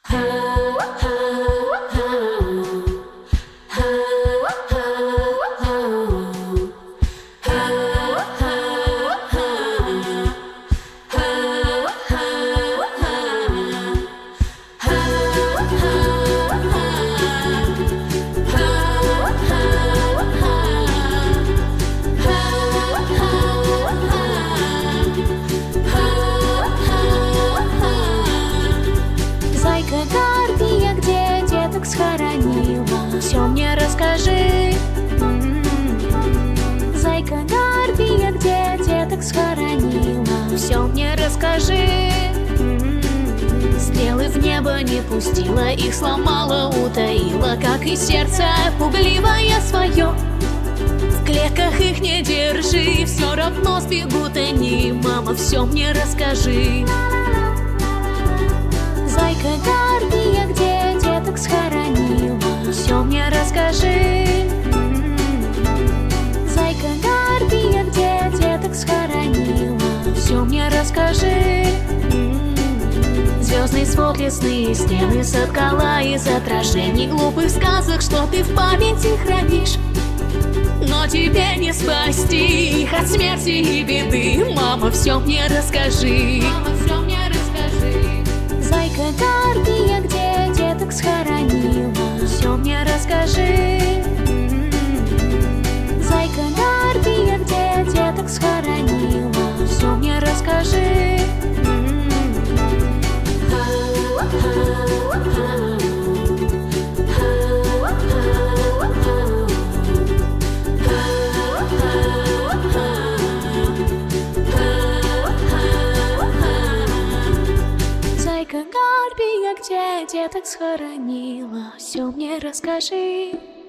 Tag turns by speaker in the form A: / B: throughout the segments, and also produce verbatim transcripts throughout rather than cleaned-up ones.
A: Схоронила, все мне расскажи. М-м-м. Зайка Гарпия, где деток схоронила, все мне расскажи. М-м-м. Стрелы в небо не пустила, их сломала, утаила, как и сердце пугливое свое. В клетках их не держи, все равно сбегут они. Мама, все мне расскажи. Зайка Гарпия, где деток схоронила, все мне расскажи. М-м-м. Зайка Гарпия, где деток схоронила, все мне расскажи. М-м-м. Звездный свод, лесные стены соткала из отражений глупых сказок, что ты в памяти хранишь. Но тебе не спасти их от смерти и беды. Мама, все мне расскажи. Мама, все мне расскажи. Зайка Гарпия, где деток схоронила, все мне расскажи. М-м-м. Зайка Гарпия, где деток схоронила, все мне расскажи. Зайка Гарпия, где деток схоронила, все мне расскажи.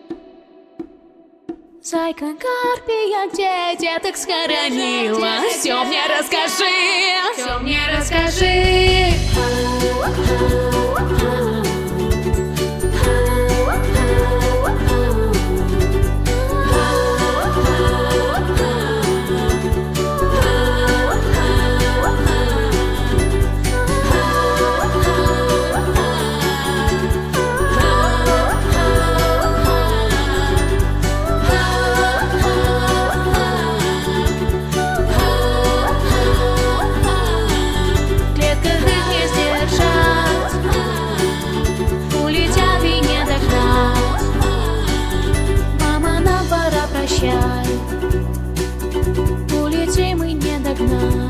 A: Зайка Гарпия, где деток схоронила, все мне расскажи. Все мне расскажи. Улетим и не догнать.